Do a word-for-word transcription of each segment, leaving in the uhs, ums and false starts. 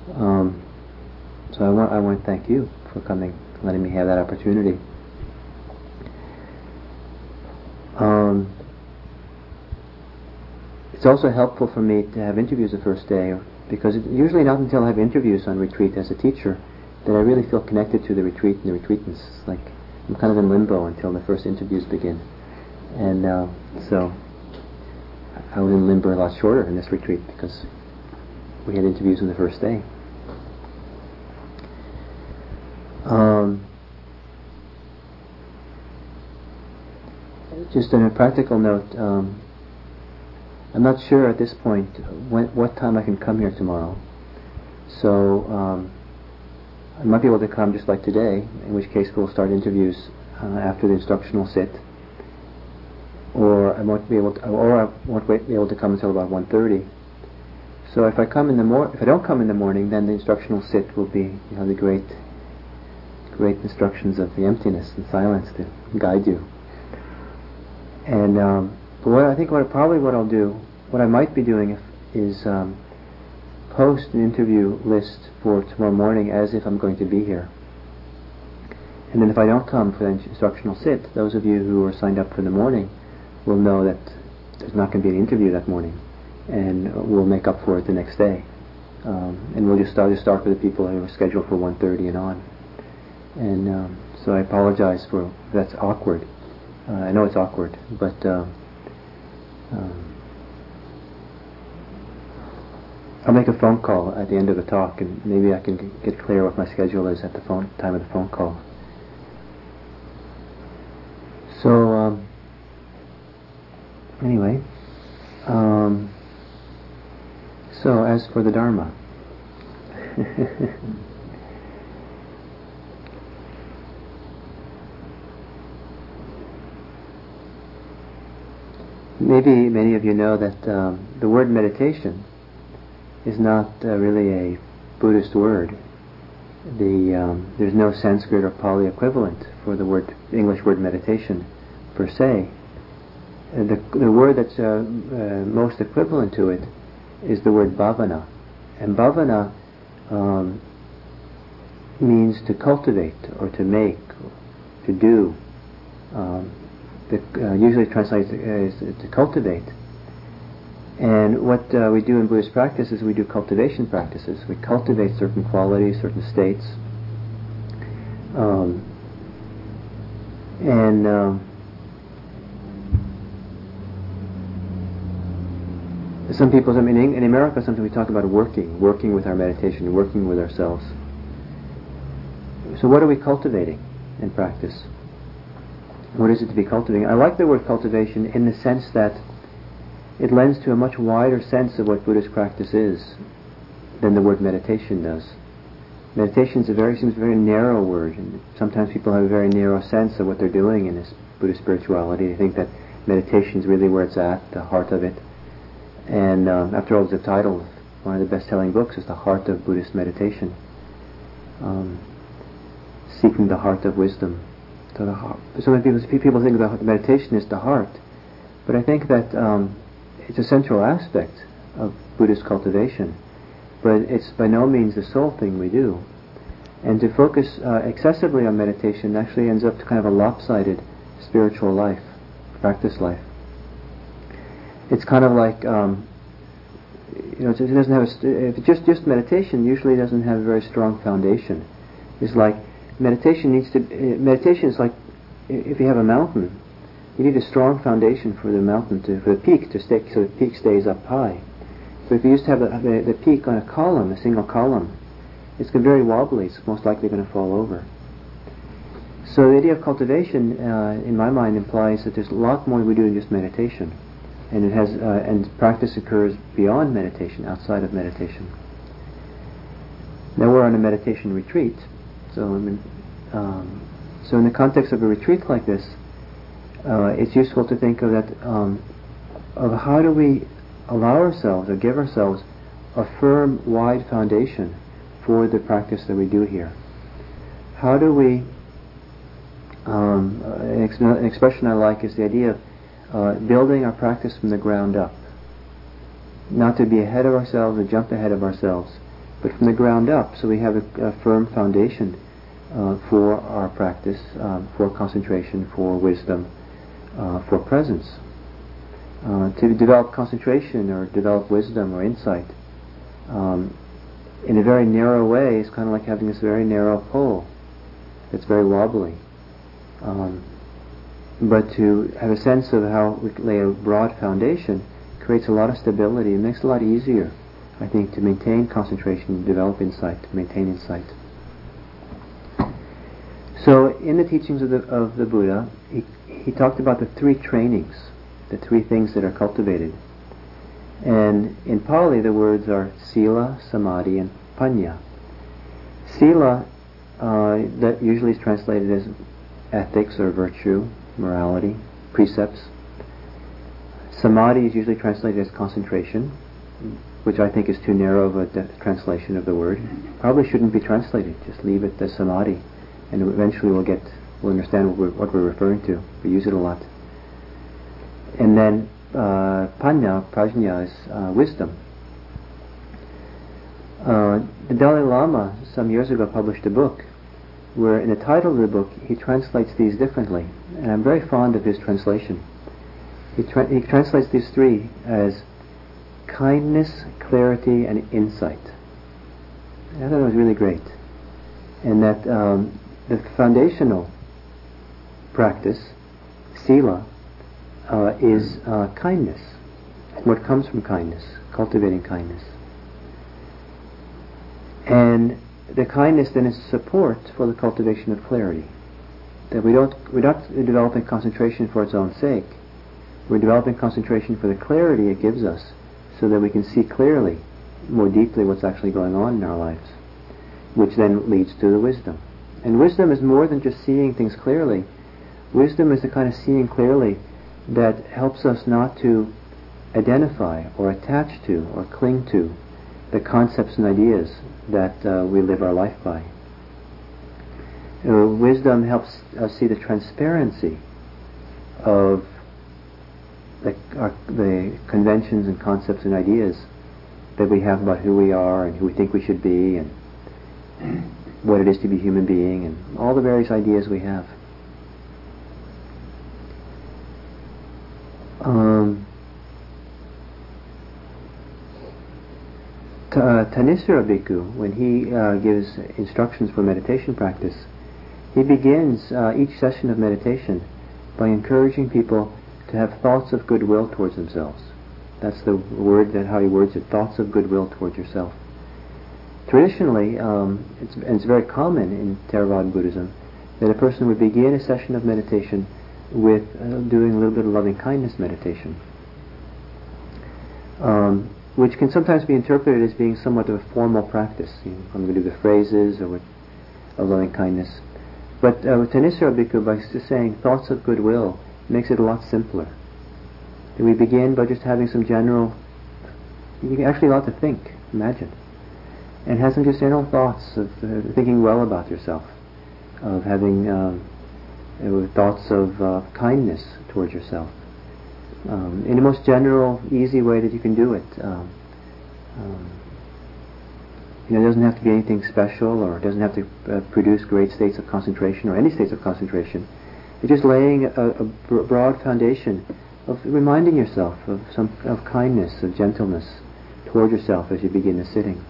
Um, so I want I want to thank you for coming, letting me have that opportunity. Um, it's also helpful for me to have interviews the first day, because it, usually not until I have interviews on retreat as a teacher that I really feel connected to the retreat and the retreatants. It's like I'm kind of in limbo until the first interviews begin. And uh, so I was in limbo a lot shorter in this retreat because we had interviews on the first day. Um, just on a practical note, um, I'm not sure at this point when, what time I can come here tomorrow. So um, I might be able to come just like today, in which case we'll start interviews uh, after the instructional sit. Or I won't be able to, or I won't wait, be able to come until about one thirty. So if I come in the mor- if I don't come in the morning, then the instructional sit will be, you know, the great, great instructions of the emptiness and silence to guide you. And um, but what I think, what probably what I'll do, what I might be doing if, is um, post an interview list for tomorrow morning as if I'm going to be here. And then if I don't come for the instructional sit, those of you who are signed up for the morning will know that there's not going to be an interview that morning, and we'll make up for it the next day. Um, and we'll just start, just start with the people who are scheduled for one thirty and on. And um, so I apologize for that's awkward. Uh, I know it's awkward, but uh, um, I'll make a phone call at the end of the talk, and maybe I can g- get clear what my schedule is at the phone time of the phone call. So um, anyway, um, so as for the Dharma, maybe many of you know that um, the word meditation is not uh, really a Buddhist word. The um, there's no Sanskrit or Pali equivalent for the word English word meditation per se. Uh, the the word that's uh, uh, most equivalent to it is the word bhavana, and bhavana um, means to cultivate or to make, or to do. Um, that uh, usually translates as to cultivate. And what uh, we do in Buddhist practice is we do cultivation practices. We cultivate certain qualities, certain states. Um, and um, some people, I mean, in, in America, sometimes we talk about working, working with our meditation, working with ourselves. So what are we cultivating in practice? What is it to be cultivating? I like the word cultivation in the sense that it lends to a much wider sense of what Buddhist practice is than the word meditation does. Meditation is a very seems a very narrow word, and sometimes people have a very narrow sense of what they're doing in this Buddhist spirituality. They think that meditation is really where it's at, the heart of it. And um, after all, the title of one of the best-selling books is The Heart of Buddhist Meditation, um, Seeking the Heart of Wisdom. So, the heart. so many people, people think that meditation is the heart, but I think that um, it's a central aspect of Buddhist cultivation, but it's by no means the sole thing we do. And to focus uh, excessively on meditation actually ends up to kind of a lopsided spiritual life, practice life. It's kind of like, um, you know, it doesn't have a st- if it's just just meditation usually doesn't have a very strong foundation. It's like meditation needs to. Uh, meditation is like if you have a mountain, you need a strong foundation for the mountain to, for the peak to stay, so the peak stays up high. But if you just have the, the, the peak on a column, a single column, it's very wobbly. It's most likely going to fall over. So the idea of cultivation, uh, in my mind, implies that there's a lot more we do than just meditation, and it has uh, and practice occurs beyond meditation, outside of meditation. Now we're on a meditation retreat, so I mean, um, so in the context of a retreat like this, uh, it's useful to think of that um, of how do we allow ourselves or give ourselves a firm, wide foundation for the practice that we do here. How do we um, an, ex- an expression I like is the idea of uh, building our practice from the ground up, not to be ahead of ourselves or jump ahead of ourselves, but from the ground up, so we have a, a firm foundation uh, for our practice, um, for concentration, for wisdom, uh, for presence. Uh, to develop concentration or develop wisdom or insight um, in a very narrow way is kind of like having this very narrow pole that's very wobbly. Um, but to have a sense of how we lay a broad foundation creates a lot of stability. It makes it a lot easier, I think, to maintain concentration, develop insight, to maintain insight. So in the teachings of the, of the Buddha, he, he talked about the three trainings, the three things that are cultivated. And in Pali the words are sila, samadhi, and panya. Sila, uh, that usually is translated as ethics or virtue, morality, precepts. Samadhi is usually translated as concentration, which I think is too narrow of a de- translation of the word. Probably shouldn't be translated. Just leave it as samadhi, and eventually we'll get we'll understand what we're, what we're referring to. We use it a lot. And then uh, panya, prajna, is uh, wisdom. Uh, the Dalai Lama some years ago published a book where in the title of the book he translates these differently, and I'm very fond of his translation. He, tra- he translates these three as kindness, clarity, and insight. I thought it was really great. And that um, the foundational practice, sila, uh, is uh, kindness, what comes from kindness, cultivating kindness. And the kindness then is support for the cultivation of clarity. That we don't, we're not developing concentration for its own sake. We're developing concentration for the clarity it gives us, so that we can see clearly, more deeply, what's actually going on in our lives, which then leads to the wisdom. And wisdom is more than just seeing things clearly. Wisdom is the kind of seeing clearly that helps us not to identify or attach to or cling to the concepts and ideas that uh, we live our life by. Uh, wisdom helps us see the transparency of the, our, the conventions and concepts and ideas that we have about who we are and who we think we should be and what it is to be a human being and all the various ideas we have. Um, T- uh, Thanissaro Bhikkhu, when he uh, gives instructions for meditation practice, he begins uh, each session of meditation by encouraging people to have thoughts of goodwill towards themselves. That's the word, that how he words it, thoughts of goodwill towards yourself. Traditionally, um, it's, and it's very common in Theravada Buddhism, that a person would begin a session of meditation with uh, doing a little bit of loving kindness meditation. Um, which can sometimes be interpreted as being somewhat of a formal practice. You know, I'm going to do the phrases or with, of loving kindness. But uh, with Thanissaro Bhikkhu, by just saying thoughts of goodwill, makes it a lot simpler. And we begin by just having some general, you can actually allowed to think, imagine, and have some just general thoughts of uh, thinking well about yourself, of having um, uh, thoughts of uh, kindness towards yourself. Um, in the most general, easy way that you can do it. Um, um, you know, it doesn't have to be anything special, or it doesn't have to uh, produce great states of concentration or any states of concentration. It's just laying a, a bro- broad foundation of reminding yourself of some of kindness, of gentleness toward yourself as you begin the sitting.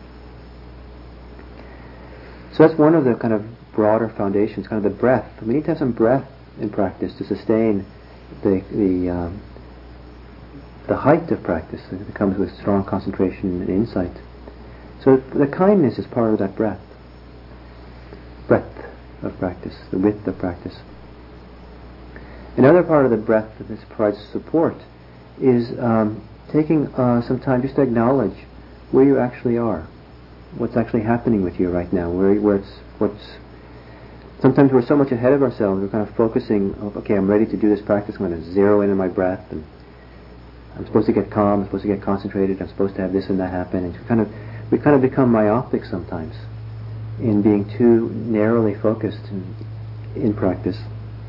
So that's one of the kind of broader foundations, kind of the breath. We need to have some breath in practice to sustain the the um, the height of practice that comes with strong concentration and insight. So the kindness is part of that breath, breadth of practice, the width of practice. Another part of the breath that this provides support is um, taking uh, some time just to acknowledge where you actually are, what's actually happening with you right now, where, where it's, what's. Sometimes we're so much ahead of ourselves, we're kind of focusing, okay, I'm ready to do this practice, I'm going to zero in on my breath, and I'm supposed to get calm, I'm supposed to get concentrated, I'm supposed to have this and that happen, and kind of, we kind of become myopic sometimes in being too narrowly focused in, in practice,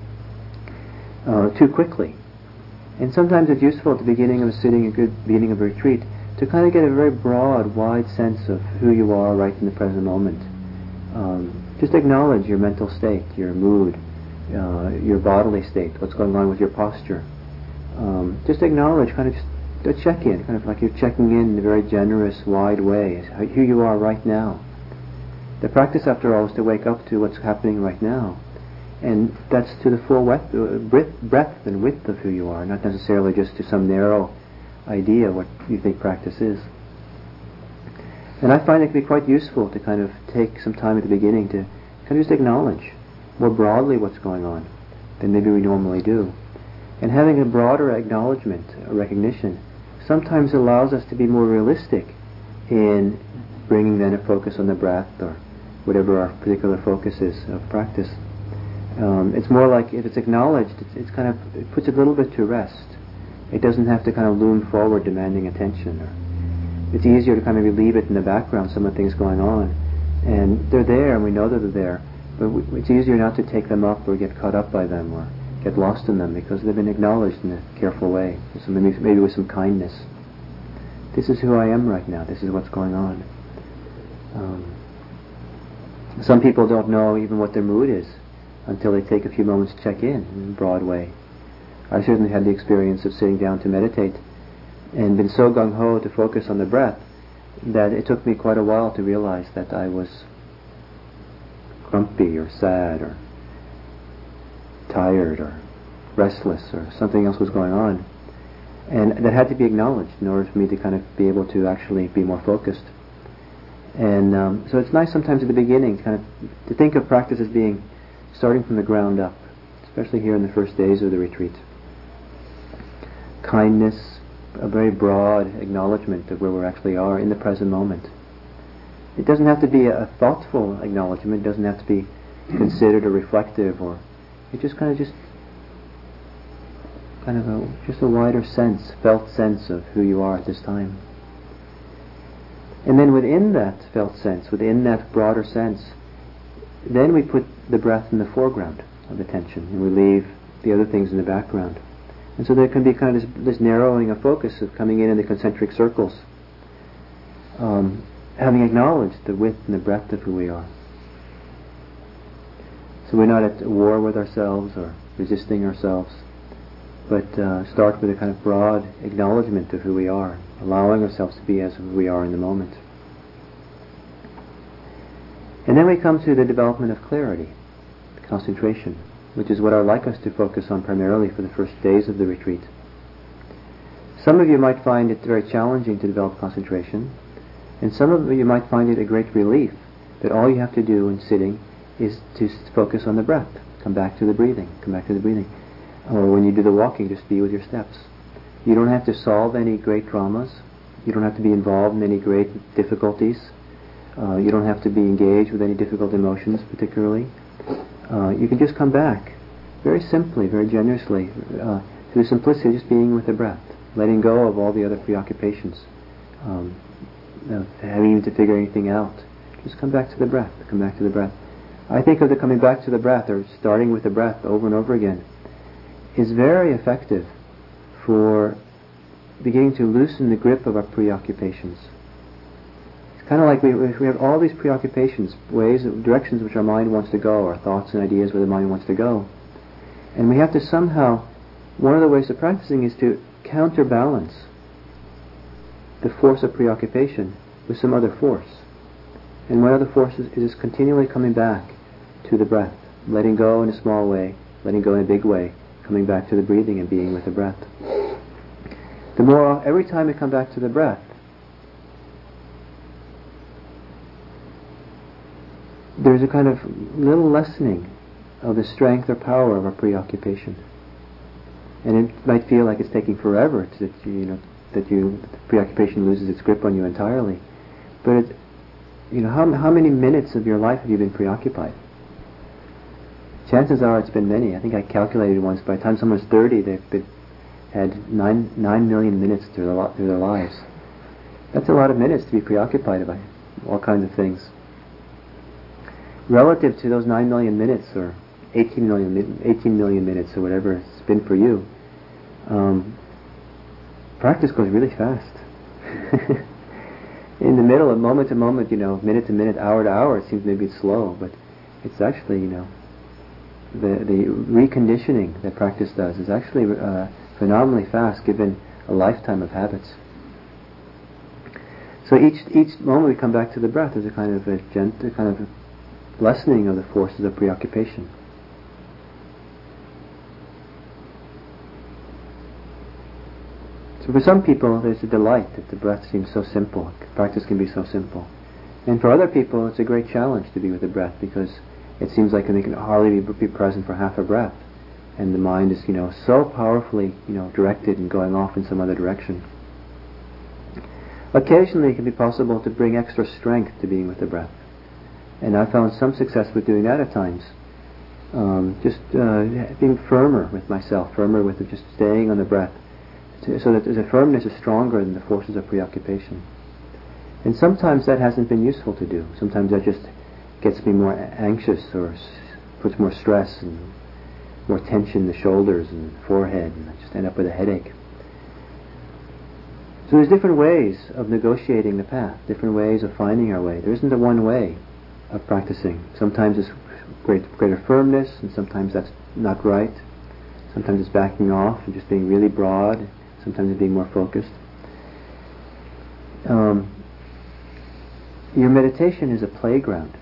uh, too quickly. And sometimes it's useful at the beginning of a sitting, a good beginning of a retreat, to kind of get a very broad, wide sense of who you are right in the present moment. Um, just acknowledge your mental state, your mood, uh, your bodily state, what's going on with your posture. Um, just acknowledge, kind of just a check-in, kind of like you're checking in in a very generous, wide way, who you are right now. The practice, after all, is to wake up to what's happening right now. And that's to the full breadth, breadth and width of who you are, not necessarily just to some narrow idea of what you think practice is. And I find it to be quite useful to kind of take some time at the beginning to kind of just acknowledge more broadly what's going on than maybe we normally do. And having a broader acknowledgement, a recognition, sometimes allows us to be more realistic in bringing then a focus on the breath or whatever our particular focus is of practice. Um, it's more like if it's acknowledged, it's, it's kind of, it puts it a little bit to rest. It doesn't have to kind of loom forward demanding attention. Or it's easier to kind of leave it in the background, some of the things going on. And they're there and we know that they're there, but w- it's easier not to take them up or get caught up by them or get lost in them because they've been acknowledged in a careful way, so maybe, maybe with some kindness. This is who I am right now, this is what's going on. Um, some people don't know even what their mood is until they take a few moments to check in in a broad way. I certainly had the experience of sitting down to meditate and been so gung-ho to focus on the breath that it took me quite a while to realize that I was grumpy or sad or tired or restless or something else was going on. And that had to be acknowledged in order for me to kind of be able to actually be more focused. And um, so it's nice sometimes at the beginning to kind of to think of practice as being starting from the ground up, especially here in the first days of the retreat. Kindness, a very broad acknowledgement of where we actually are in the present moment. It doesn't have to be a thoughtful acknowledgement, it doesn't have to be considered or reflective, or it just kind of just kind of a, just a wider sense, felt sense of who you are at this time. And then within that felt sense, within that broader sense, then we put the breath in the foreground of attention and we leave the other things in the background. And so there can be kind of this, this narrowing of focus of coming in in the concentric circles, um, having acknowledged the width and the breadth of who we are. So we're not at war with ourselves or resisting ourselves, but uh, start with a kind of broad acknowledgement of who we are, allowing ourselves to be as who we are in the moment. And then we come to the development of clarity, concentration, which is what I'd like us to focus on primarily for the first days of the retreat. Some of you might find it very challenging to develop concentration, and some of you might find it a great relief that all you have to do in sitting is to focus on the breath. Come back to the breathing, come back to the breathing. Or when you do the walking, just be with your steps. You don't have to solve any great dramas. You don't have to be involved in any great difficulties. Uh, you don't have to be engaged with any difficult emotions particularly. Uh, you can just come back very simply, very generously, uh, to the simplicity of just being with the breath, letting go of all the other preoccupations, um, of having even to figure anything out. Just come back to the breath, come back to the breath. I think of the coming back to the breath, or starting with the breath over and over again, is very effective for beginning to loosen the grip of our preoccupations. It's kind of like we, we have all these preoccupations, ways, directions which our mind wants to go, our thoughts and ideas where the mind wants to go. And we have to somehow, one of the ways of practicing is to counterbalance the force of preoccupation with some other force. And one other force is, is continually coming back to the breath, letting go in a small way, letting go in a big way, coming back to the breathing and being with the breath. The more, every time we come back to the breath, there's a kind of little lessening of the strength or power of our preoccupation. And it might feel like it's taking forever to, that you, you know, that you, that the preoccupation loses its grip on you entirely. But it, you know, how how many minutes of your life have you been preoccupied? Chances are it's been many. I think I calculated once, by the time someone's thirty, they've been, had nine nine million minutes through their, through their lives. That's a lot of minutes to be preoccupied by all kinds of things. Relative to those nine million minutes, or eighteen million, eighteen million minutes, or whatever it's been for you, um, practice goes really fast. In the middle, of moment to moment, you know, minute to minute, hour to hour, it seems maybe it's slow, but it's actually, you know, the the reconditioning that practice does is actually uh, phenomenally fast, given a lifetime of habits. So each each moment we come back to the breath, there's a kind of a gentle, kind of a lessening of the forces of preoccupation. So for some people, there's a delight that the breath seems so simple. Practice can be so simple. And for other people, it's a great challenge to be with the breath because it seems like they can hardly be, be present for half a breath, and the mind is, you know, so powerfully, you know, directed and going off in some other direction. Occasionally, it can be possible to bring extra strength to being with the breath, and I found some success with doing that at times. Um, just uh, being firmer with myself, firmer with it, just staying on the breath, so that the firmness is stronger than the forces of preoccupation. And sometimes that hasn't been useful to do. Sometimes that just gets me more anxious or s- puts more stress and more tension in the shoulders and forehead, and I just end up with a headache. So there's different ways of negotiating the path, different ways of finding our way. There isn't a one way of practicing. Sometimes it's great, greater firmness, and sometimes that's not right. Sometimes it's backing off and just being really broad. Sometimes it's being more focused. Um, your meditation is a playground.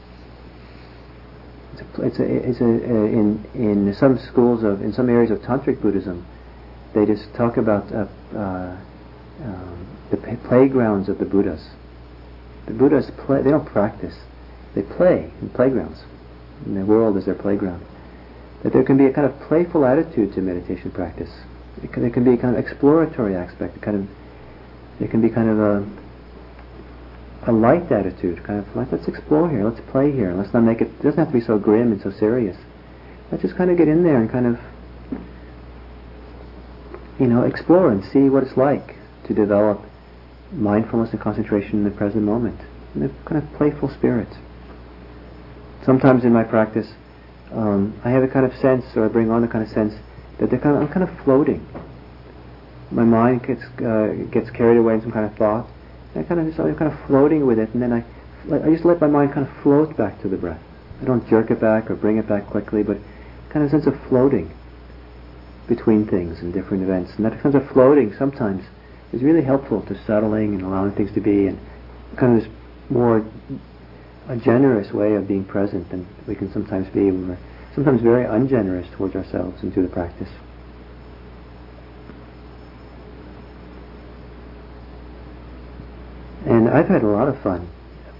It's a, it's a, it's a, uh, in in some schools of in some areas of tantric Buddhism, they just talk about uh, uh, um, the p- playgrounds of the Buddhas. The Buddhas play; they don't practice; they play in playgrounds. And the world is their playground. That there can be a kind of playful attitude to meditation practice. It can, there can be a kind of exploratory aspect. A kind of there can be kind of a a light attitude, kind of like, let's explore here, let's play here, let's not make it, it doesn't have to be so grim and so serious. Let's just kind of get in there and kind of, you know, explore and see what it's like to develop mindfulness and concentration in the present moment, in a kind of playful spirit. Sometimes in my practice, um, I have a kind of sense, or I bring on a kind of sense that they're kind of, I'm kind of floating. My mind gets uh, gets carried away in some kind of thought. I kind of just, I'm kind of floating with it, and then I, I just let my mind kind of float back to the breath. I don't jerk it back or bring it back quickly, but kind of a sense of floating between things and different events. And that sense of floating sometimes is really helpful to settling and allowing things to be, and kind of this more a generous way of being present than we can sometimes be when we're sometimes very ungenerous towards ourselves and to the practice. And I've had a lot of fun.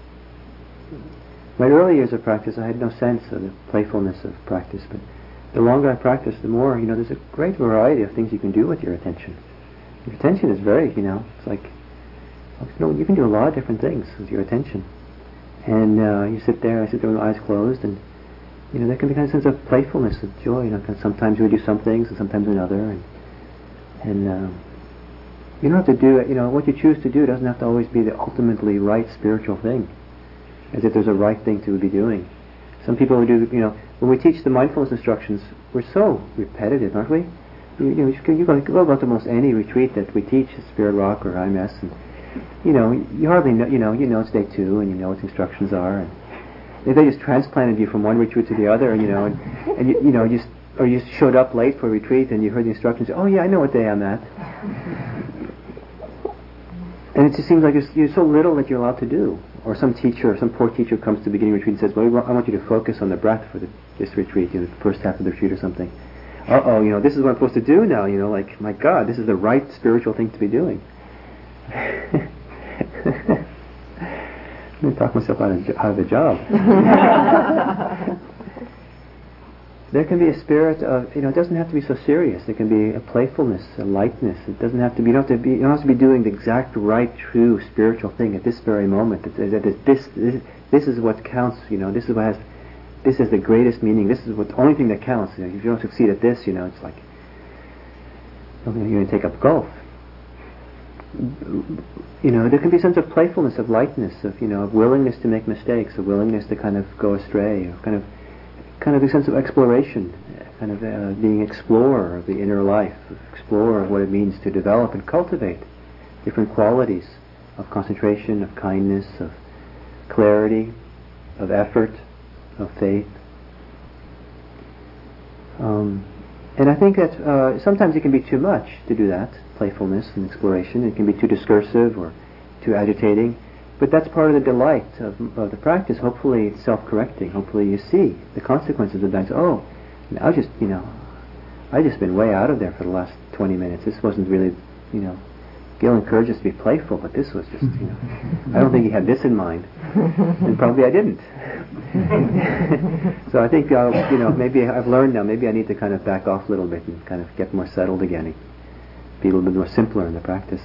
My early years of practice, I had no sense of the playfulness of practice, but the longer I practice, the more, you know, there's a great variety of things you can do with your attention. Your attention is very, you know, it's like, you know, you can do a lot of different things with your attention. And uh, you sit there, I sit there with my eyes closed, and, you know, there can be kind of a sense of playfulness, of joy, you know, kind of sometimes we do some things and sometimes another, and, and, um, you don't have to do it, you know, what you choose to do doesn't have to always be the ultimately right spiritual thing, as if there's a right thing to be doing. Some people who do, you know, when we teach the mindfulness instructions, we're so repetitive, aren't we? You, you know, you can, you can go about almost any retreat that we teach at Spirit Rock or I M S, and, you know, you hardly know, you know, you know it's day two, and you know what the instructions are, and if they just transplanted you from one retreat to the other, you know, and, and you, you know, just, or you showed up late for a retreat and you heard the instructions, oh yeah, I know what day I'm at. And it just seems like there's, there's so little that you're allowed to do. Or some teacher, or some poor teacher comes to the beginning of the retreat and says, well, I want you to focus on the breath for the, this retreat, you know, the first half of the retreat or something. Uh-oh, you know, this is what I'm supposed to do now, you know, like, my God, this is the right spiritual thing to be doing. I'm going to talk myself out of, out of the job. There can be a spirit of, you know, it doesn't have to be so serious. There can be a playfulness, a lightness. It doesn't have to be, you don't have to be, you don't have to be doing the exact right, true spiritual thing at this very moment. It's, it's, this, this, this is what counts, you know, this is what has, this is the greatest meaning. This is what, the only thing that counts. You know, if you don't succeed at this, you know, it's like, you're going to take up golf. You know, there can be a sense of playfulness, of lightness, of, you know, of willingness to make mistakes, of willingness to kind of go astray, of kind of, kind of a sense of exploration, kind of uh, being explorer of the inner life, explorer of what it means to develop and cultivate different qualities of concentration, of kindness, of clarity, of effort, of faith. Um, and I think that uh, sometimes it can be too much to do that, playfulness and exploration. It can be too discursive or too agitating. But that's part of the delight of, of the practice. Hopefully it's self-correcting. Hopefully you see the consequences of that. Oh, I was just, you know, I just been way out of there for the last twenty minutes. This wasn't really, you know, Gil encouraged us to be playful, but this was just, you know, I don't think he had this in mind, and probably I didn't. So I think, uh, you know, maybe I've learned now, maybe I need to kind of back off a little bit and kind of get more settled again, and be a little bit more simpler in the practice.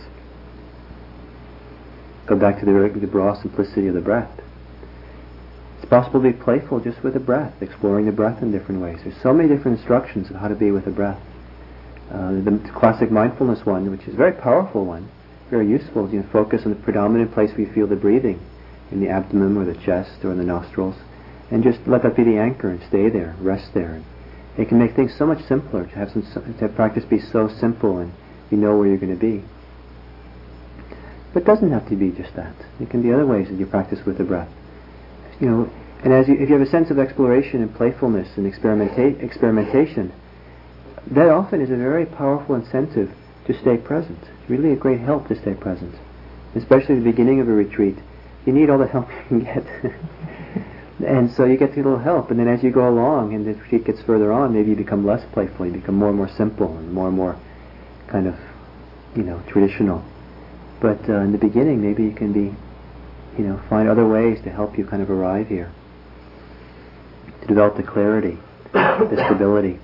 Go back to the, the raw simplicity of the breath. It's possible to be playful just with the breath, exploring the breath in different ways. There's so many different instructions of how to be with the breath. Uh, the classic mindfulness one, which is a very powerful one, very useful, you know, focus on the predominant place where you feel the breathing, in the abdomen or the chest or in the nostrils, and just let that be the anchor and stay there, rest there. And it can make things so much simpler to have some to have practice be so simple and you know where you're going to be. But it doesn't have to be just that. It can be other ways that you practice with the breath. You know, and as you, if you have a sense of exploration and playfulness and experimenta- experimentation, that often is a very powerful incentive to stay present. It's really a great help to stay present. Especially at the beginning of a retreat, you need all the help you can get. And so you get a little help, and then as you go along and the retreat gets further on, maybe you become less playful, you become more and more simple and more and more kind of, you know, traditional. But uh, in the beginning, maybe you can be, you know, find other ways to help you kind of arrive here, to develop the clarity, the stability.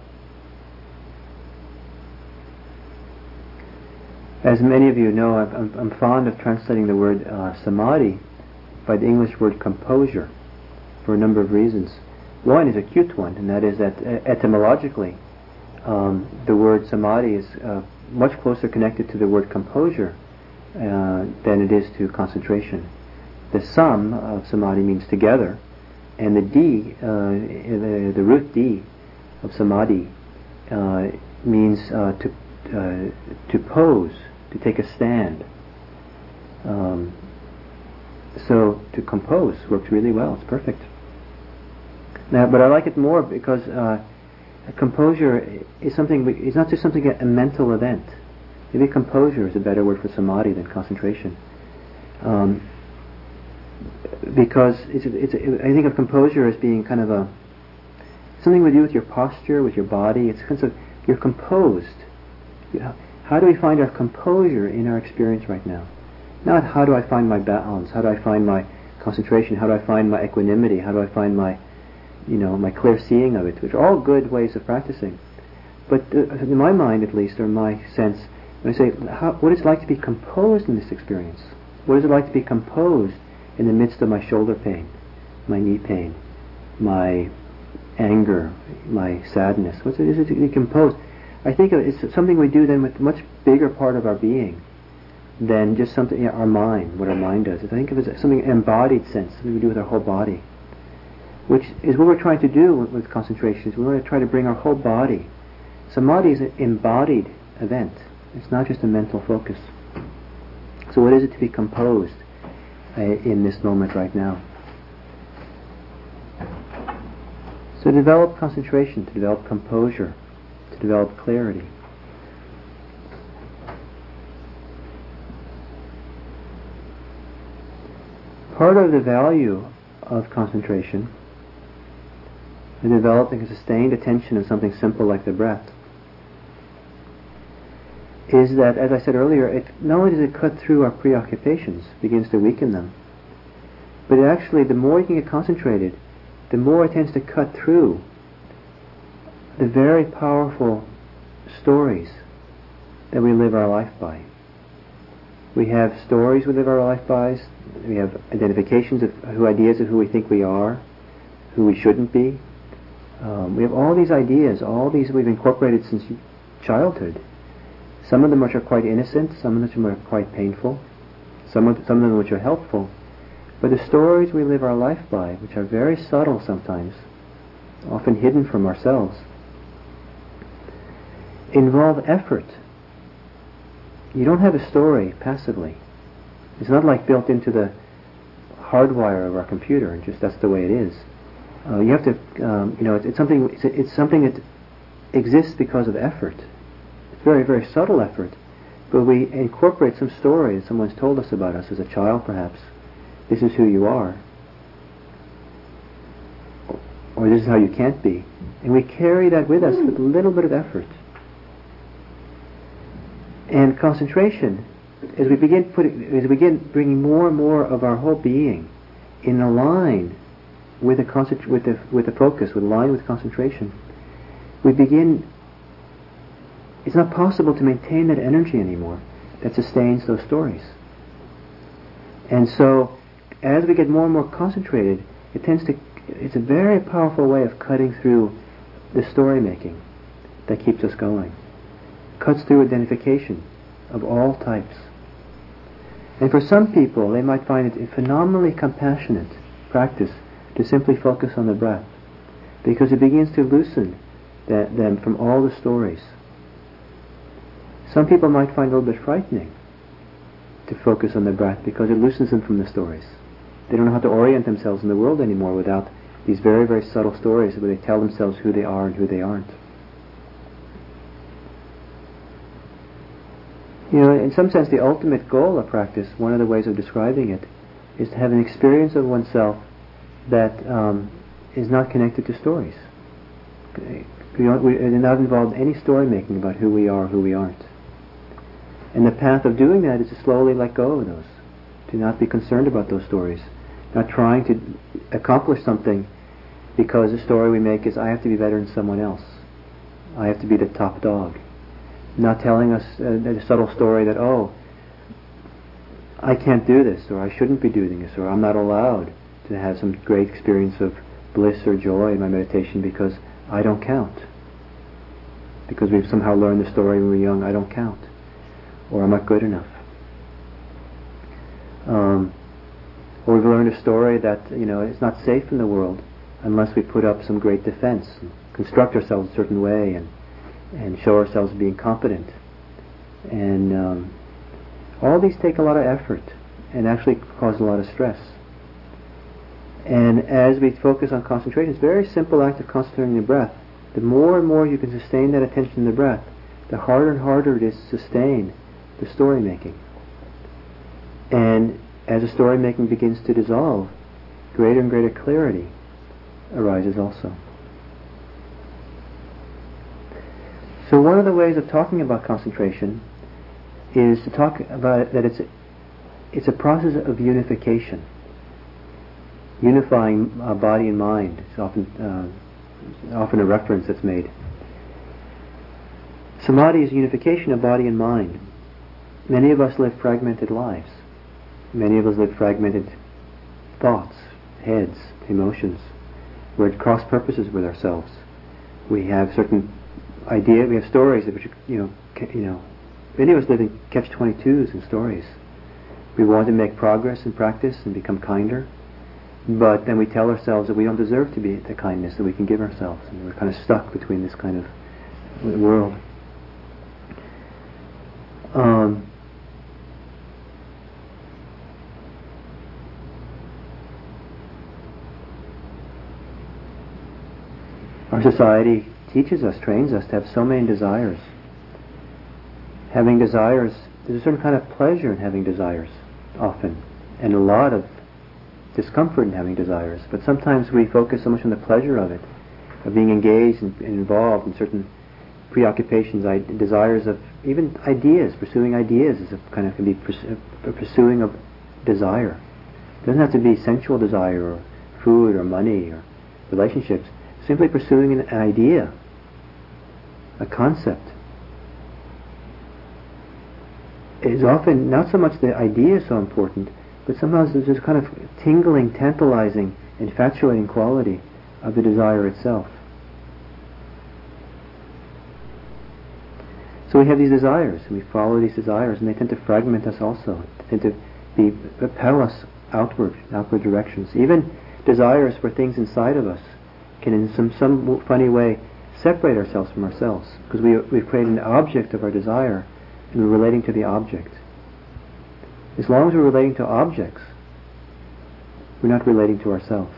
As many of you know, I'm, I'm fond of translating the word uh, samadhi by the English word composure for a number of reasons. One is a cute one, and that is that uh, etymologically, um, the word samadhi is uh, much closer connected to the word composure uh, than it is to concentration. The sum of samadhi means together, and the di, uh, the, the root di of samadhi uh, means uh, to uh, to pose, to take a stand. Um, so to compose works really well. It's perfect. Now, but I like it more because uh, composure is something. We, it's not just something a mental event. Maybe composure is a better word for samadhi than concentration. Um, because it's, it's, I think of composure as being kind of a something to do with your posture, with your body. It's kind of you're composed. How do we find our composure in our experience right now? Not how do I find my balance? How do I find my concentration? How do I find my equanimity? How do I find my, you know, my clear seeing of it? Which are all good ways of practicing. But uh, in my mind, at least, or my sense, when I say, how, what is it like to be composed in this experience? What is it like to be composed in the midst of my shoulder pain, my knee pain, my anger, my sadness? What's it, is it to be composed? I think it's something we do then with a much bigger part of our being than just something, you know, our mind, what our mind does. I think of it as something embodied sense, something we do with our whole body, which is what we're trying to do with, with concentration. Is we want to try to bring our whole body. Samadhi is an embodied event. It's not just a mental focus. So what is it to be composed uh, in this moment right now? So develop concentration, to develop composure, to develop clarity. Part of the value of concentration, in developing a sustained attention on something simple like the breath, is that, as I said earlier, it not only does it cut through our preoccupations, begins to weaken them, but it actually, the more you can get concentrated, the more it tends to cut through the very powerful stories that we live our life by. We have stories we live our life by. We have identifications of who ideas of who we think we are, who we shouldn't be. Um, we have all these ideas, all these we've incorporated since childhood. Some of them which are quite innocent, some of them which are quite painful, some of, some of them which are helpful. But the stories we live our life by, which are very subtle sometimes, often hidden from ourselves, involve effort. you don't have a story passively. It's not like built into the hardwire of our computer, and just that's the way it is. Uh, you have to, um, you know, it, it's something. It's, it's something that exists because of effort. It's very, very subtle effort, but we incorporate some story that someone's told us about us as a child, perhaps. This is who you are, or this is how you can't be, and we carry that with us with a little bit of effort. And concentration, as we begin putting, as we begin bringing more and more of our whole being in a line with the concent- with the with the focus, with line with concentration, we begin. It's not possible to maintain that energy anymore that sustains those stories. And so, as we get more and more concentrated, it tends to. It's a very powerful way of cutting through the story making that keeps us going. Cuts through identification of all types. And for some people, they might find it a phenomenally compassionate practice to simply focus on the breath, because it begins to loosen that, them from all the stories. Some people might find it a little bit frightening to focus on the breath because it loosens them from the stories. They don't know how to orient themselves in the world anymore without these very, very subtle stories where they tell themselves who they are and who they aren't. You know, in some sense, the ultimate goal of practice, one of the ways of describing it, is to have an experience of oneself that um, is not connected to stories. We don't, we are not involved in any story making about who we are or who we aren't. And the path of doing that is to slowly let go of those, to not be concerned about those stories, not trying to accomplish something because the story we make is I have to be better than someone else. I have to be the top dog. Not telling us a, a subtle story that, oh, I can't do this, or I shouldn't be doing this, or I'm not allowed to have some great experience of bliss or joy in my meditation because I don't count. Because we've somehow learned the story when we're young, I don't count, or I'm not good enough. Um, or we've learned a story that, you know, it's not safe in the world unless we put up some great defense, and construct ourselves a certain way, and and show ourselves being competent. And um, all these take a lot of effort and actually cause a lot of stress. And as we focus on concentration, it's a very simple act of concentrating the breath. The more and more you can sustain that attention in the breath, the harder and harder it is to sustain the story making. And as the story making begins to dissolve, greater and greater clarity arises also. So one of the ways of talking about concentration is to talk about that it's a, it's a process of unification, unifying uh, body and mind. It's often uh, often a reference that's made. Samadhi is unification of body and mind. Many of us live fragmented lives. Many of us live fragmented thoughts, heads, emotions. We're at cross purposes with ourselves. We have certain idea. We have stories which, you know, ca- you know, many of us live in catch twenty-twos and stories. We want to make progress in practice and become kinder, but then we tell ourselves that we don't deserve to be the kindness that we can give ourselves, and we're kind of stuck between this kind of world. Um, our society teaches us, trains us to have so many desires. Having desires, there's a certain kind of pleasure in having desires, often, and a lot of discomfort in having desires. But sometimes we focus so much on the pleasure of it, of being engaged and, and involved in certain preoccupations, I, desires of even ideas. Pursuing ideas is a kind of can be pers- a pursuing of desire. It doesn't have to be sensual desire or food or money or relationships. Simply pursuing an idea, a concept, is often not so much the idea is so important, but sometimes there's this kind of tingling, tantalizing, infatuating quality of the desire itself. So we have these desires, and we follow these desires, and they tend to fragment us also. They tend to be, propel us outward, outward directions. Even desires for things inside of us can in some, some funny way separate ourselves from ourselves, because we, we've created an object of our desire and we're relating to the object. As long as we're relating to objects, we're not relating to ourselves.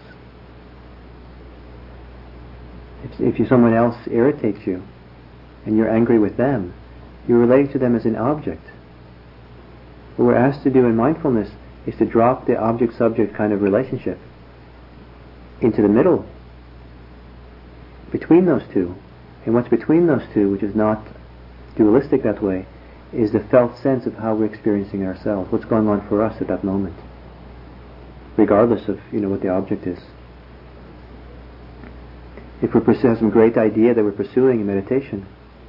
If, if you, someone else irritates you, and you're angry with them, you're relating to them as an object. What we're asked to do in mindfulness is to drop the object-subject kind of relationship into the middle, between those two. And what's between those two, which is not dualistic that way, is the felt sense of how we're experiencing ourselves, what's going on for us at that moment, regardless of, you know, what the object is. If we pursue some great idea that we're pursuing in meditation,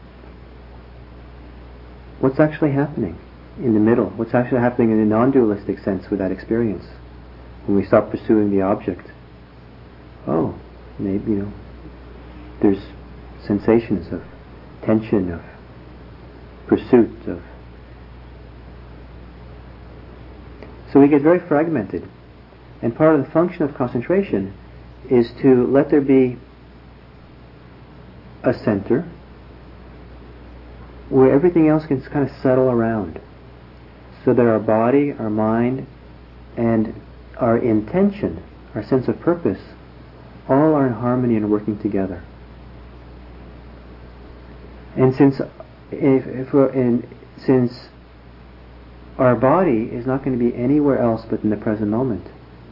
what's actually happening in the middle? What's actually happening in a non-dualistic sense with that experience? When we stop pursuing the object, oh, maybe, you know, there's sensations of tension, of pursuit, of... So we get very fragmented. And part of the function of concentration is to let there be a center where everything else can kind of settle around, so that our body, our mind, and our intention, our sense of purpose, all are in harmony and working together. And since if, if we're in, since our body is not going to be anywhere else but in the present moment,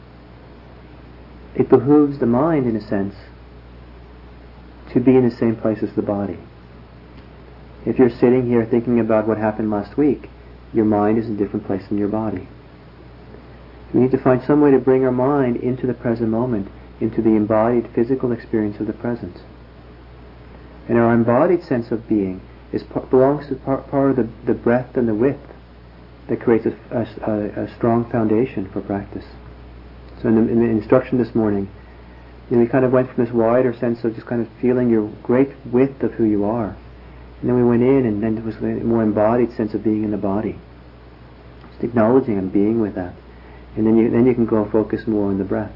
it behooves the mind, in a sense, to be in the same place as the body. If you're sitting here thinking about what happened last week, your mind is in a different place than your body. We need to find some way to bring our mind into the present moment, into the embodied physical experience of the present. And our embodied sense of being is belongs to part, part of the, the breadth and the width that creates a, a, a strong foundation for practice. So in the, in the instruction this morning, you know, we kind of went from this wider sense of just kind of feeling your great width of who you are. And then we went in, and then it was a more embodied sense of being in the body. Just acknowledging and being with that. And then you, then you can go focus more on the breath.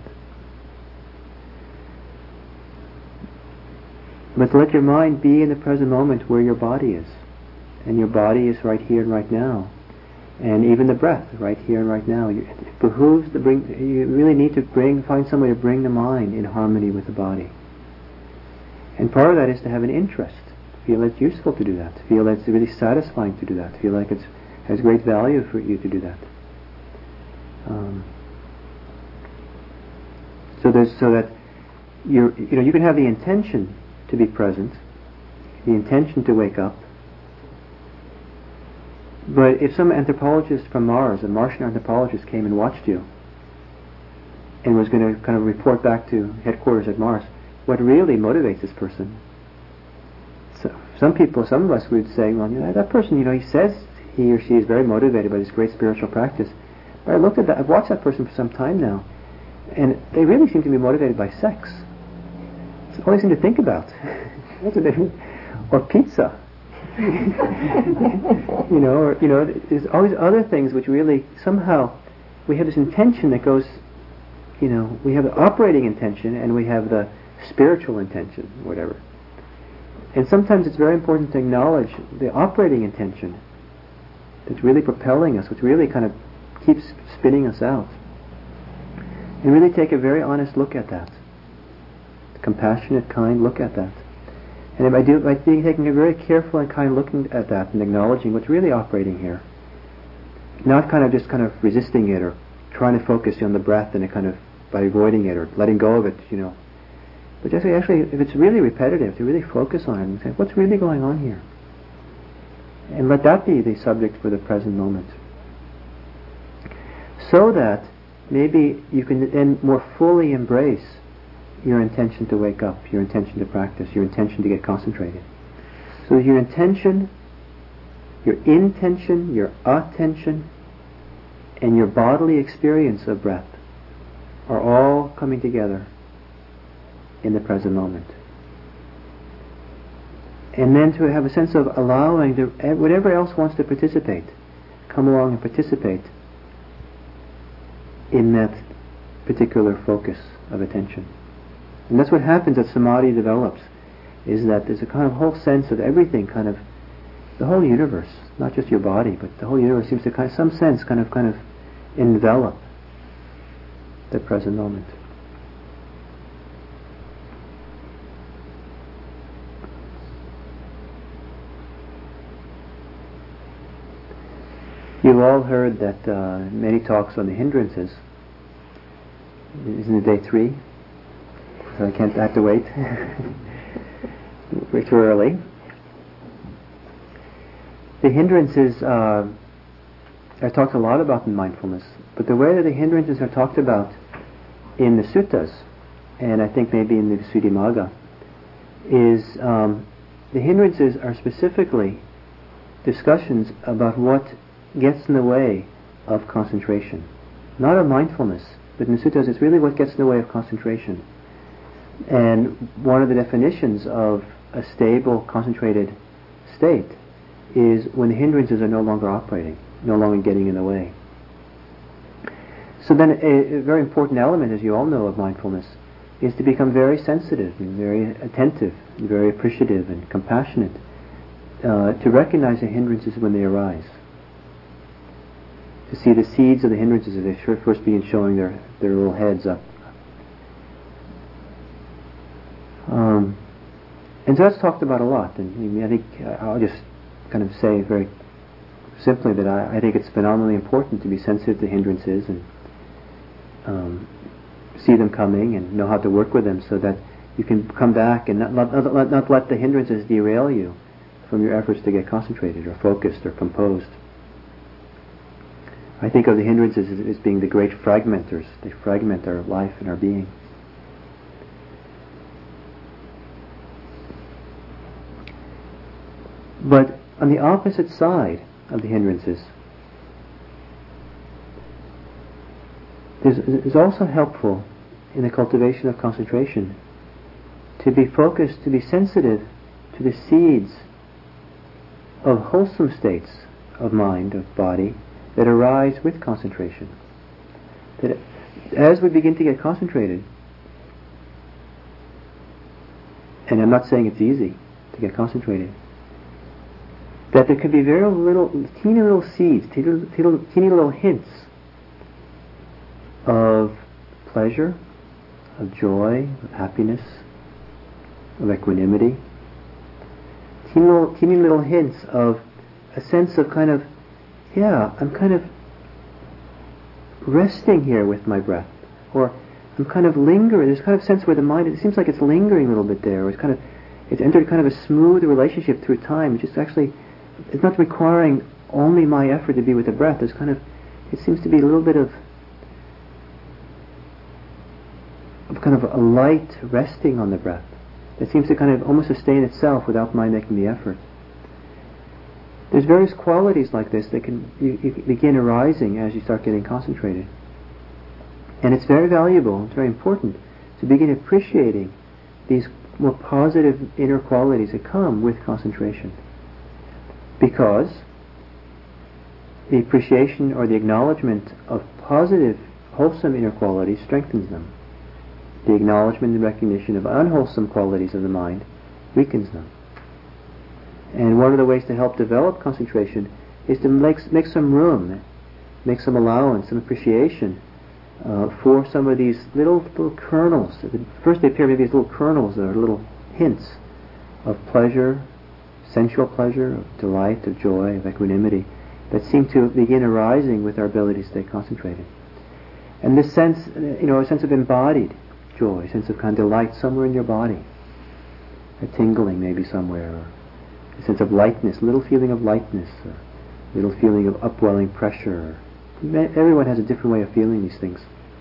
But to let your mind be in the present moment where your body is. And your body is right here and right now. And even the breath, right here and right now. You, it behooves to bring, you really need to bring, find some way to bring the mind in harmony with the body. And part of that is to have an interest. Feel it's useful to do that. Feel that it's really satisfying to do that. Feel like it has great value for you to do that. Um, so there's so that you you know you can have the intention to be present, the intention to wake up. But if some anthropologist from Mars, a Martian anthropologist, came and watched you and was going to kind of report back to headquarters at Mars, what really motivates this person? So some people, some of us would say, well, you know, that person, you know, he says he or she is very motivated by this great spiritual practice. But I looked at that, I've watched that person for some time now, and they really seem to be motivated by sex. It's all they seem to think about. That's what they, or pizza. you know, or, you know, there's all these other things which really, somehow, we have this intention that goes, you know, we have the operating intention and we have the spiritual intention, whatever. And sometimes it's very important to acknowledge the operating intention that's really propelling us, which really kind of keeps spinning us out. And really take a very honest look at that. A compassionate, kind look at that. And by, do, by being, taking a very careful and kind looking at that and acknowledging what's really operating here, not kind of just kind of resisting it or trying to focus on the breath and a kind of by avoiding it or letting go of it, you know. But actually, actually, if it's really repetitive, to really focus on it and say, what's really going on here? And let that be the subject for the present moment. So that maybe you can then more fully embrace your intention to wake up, your intention to practice, your intention to get concentrated. So your intention, your intention, your attention, and your bodily experience of breath are all coming together in the present moment. And then to have a sense of allowing the, whatever else wants to participate, come along and participate in that particular focus of attention. And that's what happens as samadhi develops, is that there's a kind of whole sense of everything kind of the whole universe, not just your body, but the whole universe seems to kind of, some sense, kind of, kind of envelop the present moment. You've all heard that uh, many talks on the hindrances. Isn't it day three? So I can't I have to wait. We're too early. The hindrances uh, are talked a lot about in mindfulness, but the way that the hindrances are talked about in the suttas, and I think maybe in the Visuddhimagga, is um, the hindrances are specifically discussions about what gets in the way of concentration. Not of mindfulness, but in the suttas it's really what gets in the way of concentration. And one of the definitions of a stable, concentrated state is when the hindrances are no longer operating, no longer getting in the way. So then a, a very important element, as you all know, of mindfulness is to become very sensitive and very attentive and very appreciative and compassionate uh, to recognize the hindrances when they arise. To see the seeds of the hindrances as they first begin showing their, their little heads up. Um, and so that's talked about a lot, and I, mean, I think I'll just kind of say very simply that I, I think it's phenomenally important to be sensitive to hindrances and um, see them coming and know how to work with them so that you can come back and not, not, not, not let the hindrances derail you from your efforts to get concentrated or focused or composed. I think of the hindrances as, as being the great fragmenters. They fragment our life and our being. But on the opposite side of the hindrances, it's also helpful in the cultivation of concentration to be focused, to be sensitive to the seeds of wholesome states of mind, of body, that arise with concentration. That as we begin to get concentrated, and I'm not saying it's easy to get concentrated, that there can be very little, teeny little seeds, teeny, teeny, teeny little hints of pleasure, of joy, of happiness, of equanimity. Teeny little, teeny little hints of a sense of kind of, yeah, I'm kind of resting here with my breath, or I'm kind of lingering. There's kind of sense where the mind, it seems like it's lingering a little bit there, or it's kind of, it's entered kind of a smooth relationship through time. It's just actually, it's not requiring only my effort to be with the breath. There's kind of, it seems to be a little bit of, of kind of a light resting on the breath that seems to kind of almost sustain itself without mind making the effort. There's various qualities like this that can you, you begin arising as you start getting concentrated. And it's very valuable, it's very important to begin appreciating these more positive inner qualities that come with concentration. Because the appreciation or the acknowledgement of positive, wholesome inner qualities strengthens them. The acknowledgement and recognition of unwholesome qualities of the mind weakens them. And one of the ways to help develop concentration is to make, make some room, make some allowance, some appreciation uh, for some of these little little kernels. First they appear maybe as little kernels or little hints of pleasure, sensual pleasure, of delight, of joy, of equanimity that seem to begin arising with our ability to stay concentrated. And this sense, you know, a sense of embodied joy, a sense of kind of delight somewhere in your body, a tingling maybe somewhere, or a sense of lightness, little feeling of lightness, or little feeling of upwelling pressure. Everyone has a different way of feeling these things.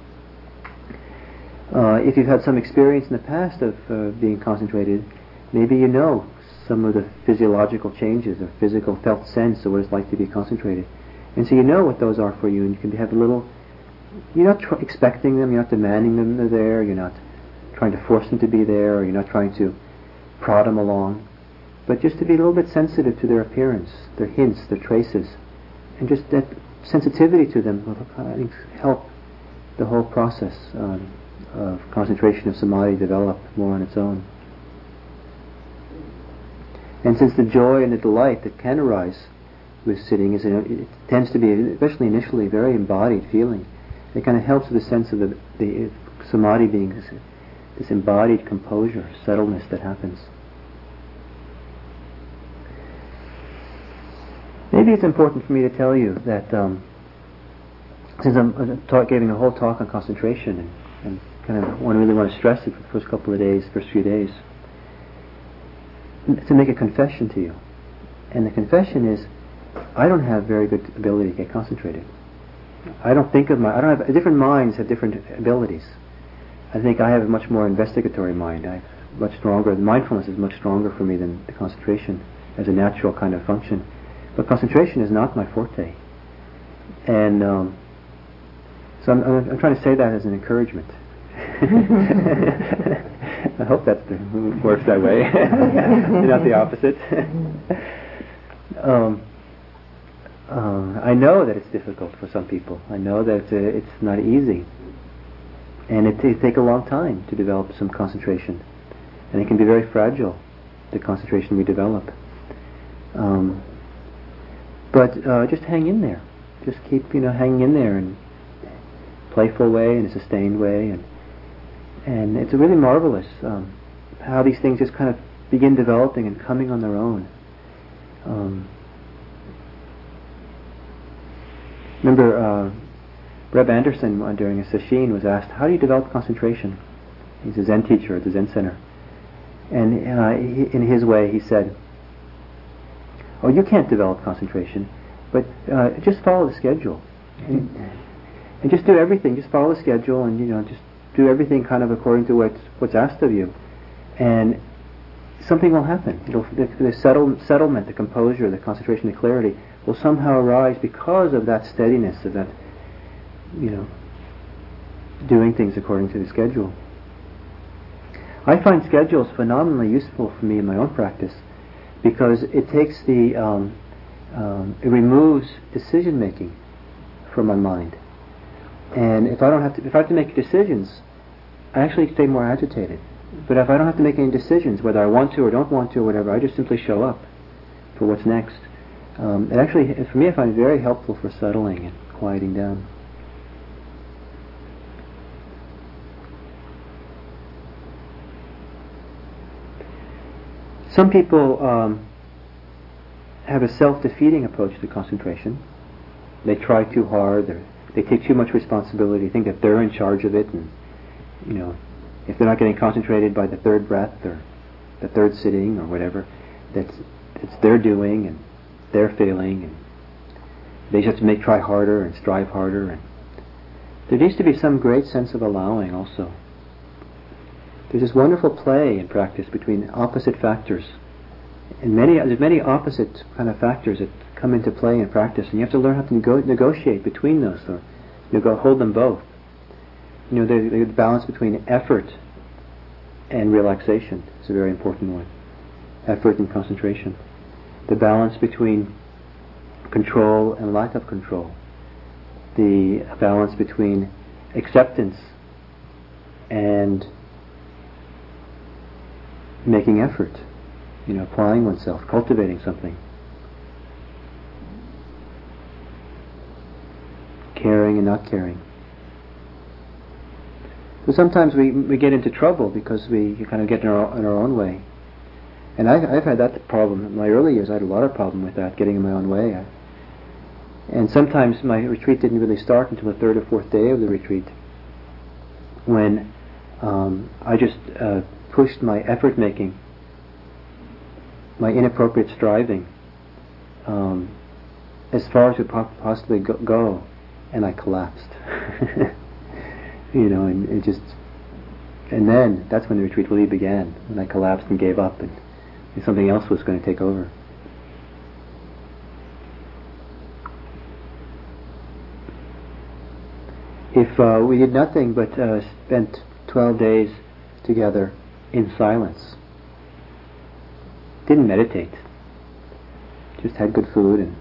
Uh, if you've had some experience in the past of uh, being concentrated, maybe you know some of the physiological changes or physical felt sense of what it's like to be concentrated. And so you know what those are for you, and you can have a little, you're not tr- expecting them, you're not demanding them they're there, you're not trying to force them to be there, or you're not trying to prod them along. But just to be a little bit sensitive to their appearance, their hints, their traces, and just that sensitivity to them will, I think, help the whole process um, of concentration of samadhi develop more on its own. And since the joy and the delight that can arise with sitting is, it tends to be, especially initially, very embodied feeling. It kind of helps with the sense of the, the samadhi being this, this embodied composure, settledness that happens. Maybe it's important for me to tell you that um, since I'm uh, talk, giving a whole talk on concentration and, and kind of want to really want to stress it for the first couple of days, first few days, to make a confession to you. And the confession is, I don't have very good ability to get concentrated. I don't think of my, I don't have, different minds have different abilities. I think I have a much more investigatory mind. I have much stronger, the mindfulness is much stronger for me than the concentration as a natural kind of function. But concentration is not my forte. And um, so I'm, I'm, I'm trying to say that as an encouragement. I hope that works that way, not the opposite. um, uh, I know that it's difficult for some people. I know that it's, uh, it's not easy. And it, it takes a long time to develop some concentration. And it can be very fragile, the concentration we develop. Um, but uh, just hang in there. Just keep, you know, hanging in there in a playful way, in a sustained way. And And it's really marvelous um, how these things just kind of begin developing and coming on their own. Um, remember, uh, Reb Anderson uh, during a sesshin was asked, how do you develop concentration? He's a Zen teacher at the Zen Center. And uh, he, in his way he said, oh, you can't develop concentration, but uh, just follow the schedule. And, and just do everything, just follow the schedule and, you know, just do everything kind of according to what's, what's asked of you, and something will happen. It'll, the the settle, settlement, the composure, the concentration, the clarity will somehow arise because of that steadiness, of that, you know, doing things according to the schedule. I find schedules phenomenally useful for me in my own practice because it takes the, um, um, it removes decision making from my mind. And if I don't have to, if I have to make decisions, I actually stay more agitated. But if I don't have to make any decisions, whether I want to or don't want to or whatever, I just simply show up for what's next. Um, it actually, for me, I find it very helpful for settling and quieting down. Some people um, have a self-defeating approach to concentration. They try too hard. They're They take too much responsibility, think that they're in charge of it, and, you know, if they're not getting concentrated by the third breath or the third sitting or whatever, that's it's their doing and they're failing, and they just have to make try harder and strive harder. And there needs to be some great sense of allowing also. There's this wonderful play in practice between opposite factors, and many there's many opposite kind of factors that come into play in practice, and you have to learn how to nego- negotiate between those, or you know, hold them both. You know, the, the balance between effort and relaxation is a very important one. Effort and concentration. The balance between control and lack of control. The balance between acceptance and making effort. You know, applying oneself, cultivating something. Caring and not caring. So sometimes we we get into trouble because we kind of get in our, in our own way. And I've, I've had that problem. In my early years I had a lot of problem with that, getting in my own way. I, and sometimes my retreat didn't really start until the third or fourth day of the retreat, when um, I just uh, pushed my effort making, my inappropriate striving, um, as far as it po- possibly go, go, and I collapsed. You know, and it just, and then that's when the retreat really began, when I collapsed and gave up, and, and something else was going to take over. If uh, we did nothing but uh, spent twelve days together in silence, didn't meditate, just had good food and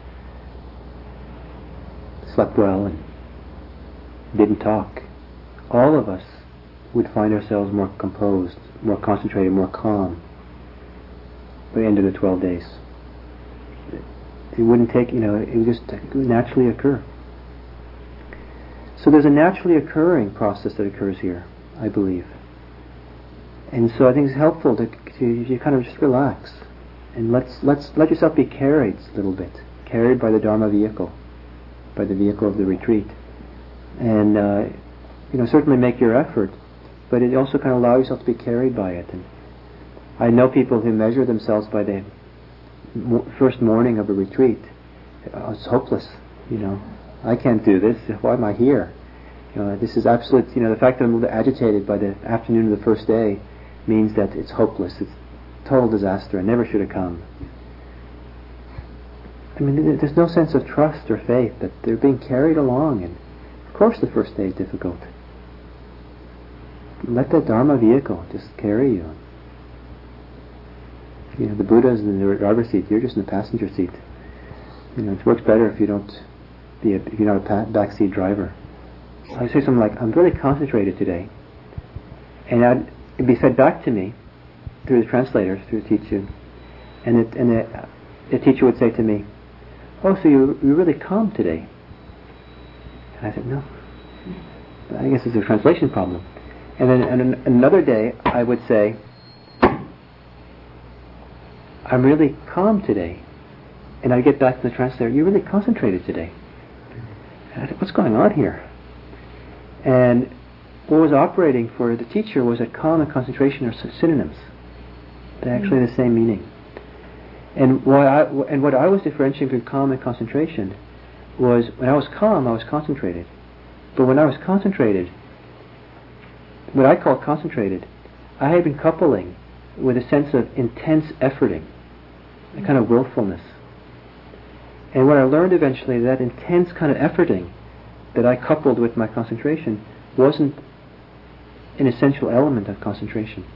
slept well and didn't talk, all of us would find ourselves more composed, more concentrated, more calm. by the end of the twelve days. It wouldn't take, you know, it would just it would naturally occur. So there's a naturally occurring process that occurs here, I believe. And so I think it's helpful to, to you kind of just relax and let's let's let yourself be carried a little bit, carried by the Dharma vehicle, by the vehicle of the retreat, and uh, you know certainly make your effort, but it also kind of allow yourself to be carried by it. And I know people who measure themselves by the mo- first morning of a retreat. Oh, it's hopeless, you know. I can't do this. Why am I here? You know, this is absolute. You know, the fact that I'm a little agitated by the afternoon of the first day means that it's hopeless. It's total disaster. I never should have come. I mean, there's no sense of trust or faith that they're being carried along, and of course the first day is difficult. Let that Dharma vehicle just carry you. You know, the Buddha's in the driver's seat. You're just in the passenger seat. You know, it works better if you don't be a, if you're not a pa- backseat driver. I say something like, "I'm really concentrated today," and I'd, it'd be fed back to me through the translators, through the teacher, and it, and the, the teacher would say to me, "Oh, so you you're really calm today?" And I said, "No, I guess it's a translation problem." And then and an, another day I would say, "I'm really calm today," and I'd get back to the translator, "You're really concentrated today." And I said, "What's going on here?" And what was operating for the teacher was that calm and concentration are synonyms. They're actually mm-hmm. the same meaning. And what I and what I was differentiating between calm and concentration was when I was calm, I was concentrated. But when I was concentrated, what I call concentrated, I had been coupling with a sense of intense efforting, a kind of willfulness. And what I learned eventually, that intense kind of efforting that I coupled with my concentration wasn't an essential element of concentration.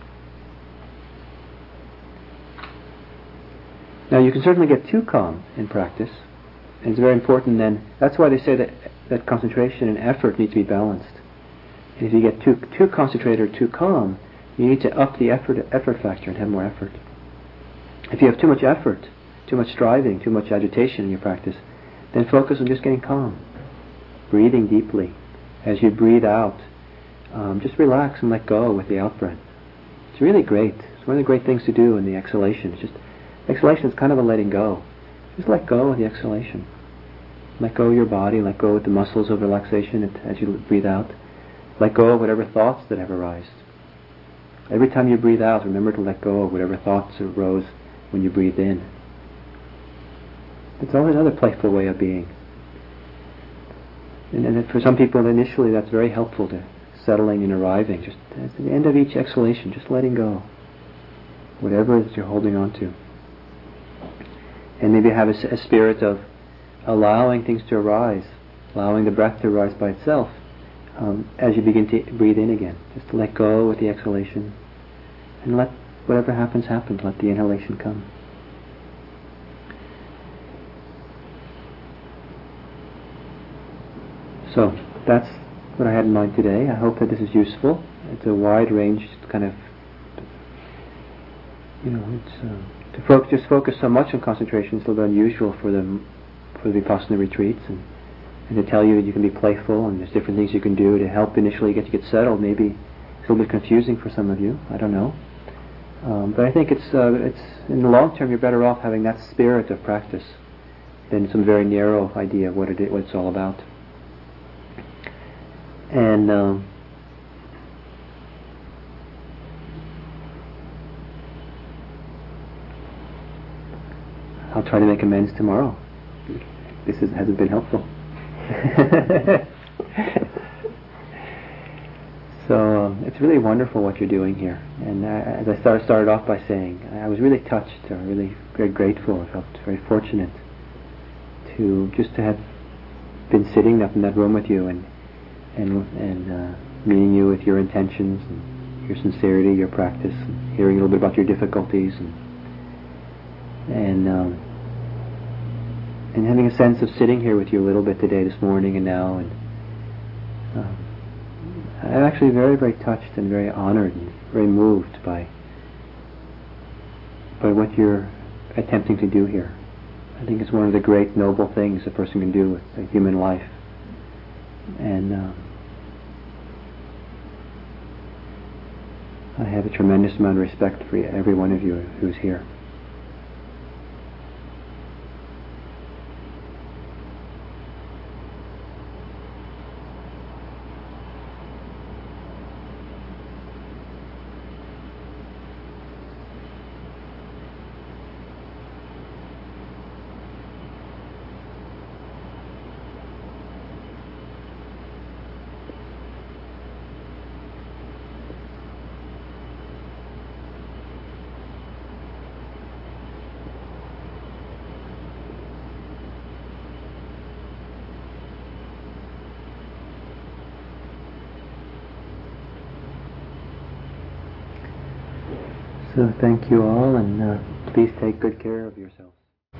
Now you can certainly get too calm in practice, and it's very important then. That's why they say that that concentration and effort need to be balanced. And if you get too too concentrated or too calm, you need to up the effort effort factor and have more effort. If you have too much effort, too much striving, too much agitation in your practice, then focus on just getting calm, breathing deeply. As you breathe out, um, just relax and let go with the out breath. It's really great. It's one of the great things to do in the exhalation. It's just exhalation is kind of a letting go. Just let go of the exhalation. Let go of your body. Let go of the muscles of relaxation as you breathe out. Let go of whatever thoughts that have arisen. Every time you breathe out, remember to let go of whatever thoughts arose when you breathed in. It's always another playful way of being. And, and for some people, initially, that's very helpful to settling and arriving. Just at the end of each exhalation, just letting go. Whatever it is you're holding on to. And maybe have a, a spirit of allowing things to arise, allowing the breath to arise by itself um, as you begin to breathe in again. Just to let go with the exhalation and let whatever happens happen. Let the inhalation come. So that's what I had in mind today. I hope that this is useful. It's a wide range kind of, you know, it's uh, to fo- just focus so much on concentration is a little bit unusual for the for the Vipassana retreats, and, and to tell you you can be playful and there's different things you can do to help initially get you get settled. Maybe it's a little bit confusing for some of you. I don't know, um, but I think it's uh, it's in the long term you're better off having that spirit of practice than some very narrow idea of what it is, what it's all about. And um, I'll try to make amends tomorrow. This is, hasn't been helpful. So um, it's really wonderful what you're doing here. And uh, as I start, started off by saying, I was really touched, or really very grateful. I felt very fortunate to just to have been sitting up in that room with you and and and uh, meeting you with your intentions and your sincerity, your practice, and hearing a little bit about your difficulties, and and um, and having a sense of sitting here with you a little bit today, this morning, and now, and um, I'm actually very, very touched and very honored and very moved by but what you're attempting to do here. I think it's one of the great noble things a person can do with a human life. And um, I have a tremendous amount of respect for every one of you who's here. So thank you all, and uh, please take good care of yourselves.